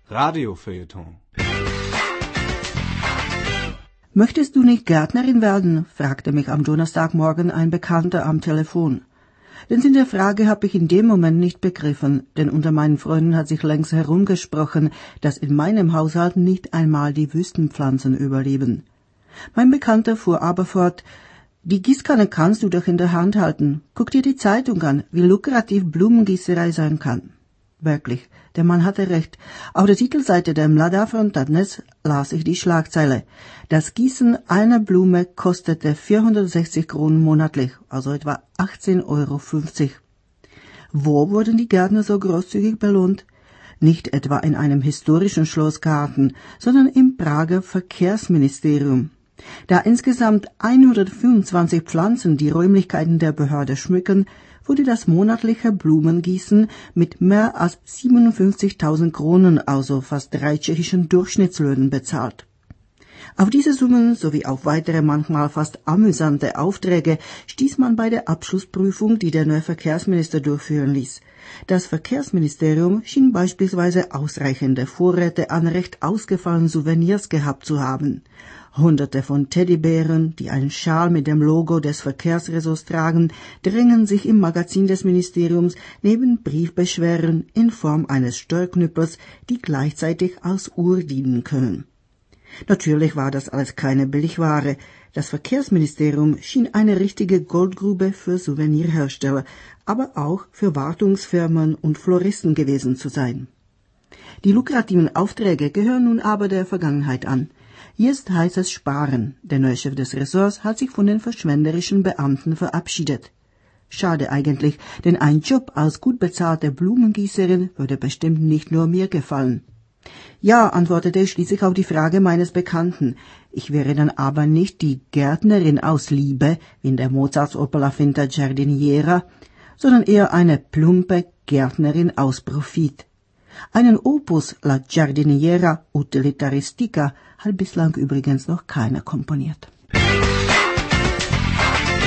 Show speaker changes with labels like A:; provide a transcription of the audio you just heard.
A: Radiofeuilleton.
B: Möchtest du nicht Gärtnerin werden? Fragte mich am Donnerstagmorgen ein Bekannter am Telefon. Den Sinn der Frage habe ich in dem Moment nicht begriffen, denn unter meinen Freunden hat sich längst herumgesprochen, dass in meinem Haushalt nicht einmal die Wüstenpflanzen überleben. Mein Bekannter fuhr aber fort: Die Gießkanne kannst du doch in der Hand halten. Guck dir die Zeitung an, wie lukrativ Blumengießerei sein kann. Wirklich, der Mann hatte recht. Auf der Titelseite der Mlada Frontadnes las ich die Schlagzeile: Das Gießen einer Blume kostete 460 Kronen monatlich, also etwa 18,50 €. Wo wurden die Gärtner so großzügig belohnt? Nicht etwa in einem historischen Schlossgarten, sondern im Prager Verkehrsministerium. Da insgesamt 125 Pflanzen die Räumlichkeiten der Behörde schmücken, wurde das monatliche Blumengießen mit mehr als 57.000 Kronen, also fast 3 tschechischen Durchschnittslöhnen, bezahlt. Auf diese Summen sowie auf weitere manchmal fast amüsante Aufträge stieß man bei der Abschlussprüfung, die der neue Verkehrsminister durchführen ließ. Das Verkehrsministerium schien beispielsweise ausreichende Vorräte an recht ausgefallenen Souvenirs gehabt zu haben. Hunderte von Teddybären, die einen Schal mit dem Logo des Verkehrsressorts tragen, drängen sich im Magazin des Ministeriums neben Briefbeschwerden in Form eines Steuerknüppels, die gleichzeitig als Uhr dienen können. Natürlich war das alles keine Billigware. Das Verkehrsministerium schien eine richtige Goldgrube für Souvenirhersteller, aber auch für Wartungsfirmen und Floristen gewesen zu sein. Die lukrativen Aufträge gehören nun aber der Vergangenheit an. Jetzt heißt es sparen. Der neue Chef des Ressorts hat sich von den verschwenderischen Beamten verabschiedet. Schade eigentlich, denn ein Job als gut bezahlte Blumengießerin würde bestimmt nicht nur mir gefallen. Ja, antwortete ich schließlich auf die Frage meines Bekannten. Ich wäre dann aber nicht die Gärtnerin aus Liebe, wie in der Mozarts-Oper La Finta Giardiniera, sondern eher eine plumpe Gärtnerin aus Profit. Einen Opus La Giardiniera Utilitaristica hat bislang übrigens noch keiner komponiert.